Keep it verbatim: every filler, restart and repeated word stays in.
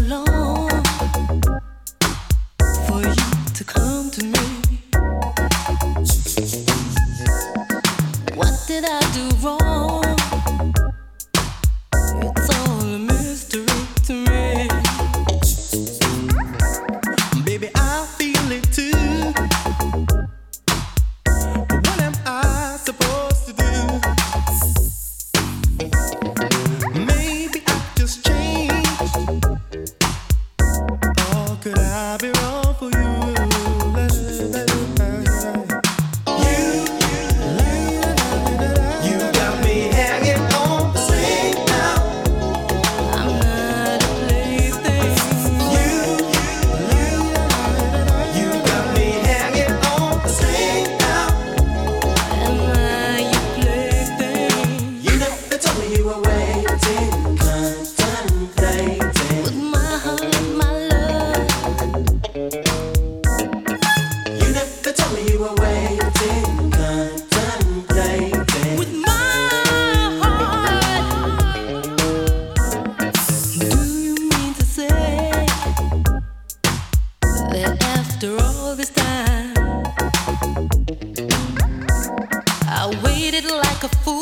long for you to come to me. What did I do wrong? It's all a mystery to me. Baby, I feel it too. But what am I supposed to do? Maybe I just changed. Or could I be wrong for you? After all this time, I waited like a fool.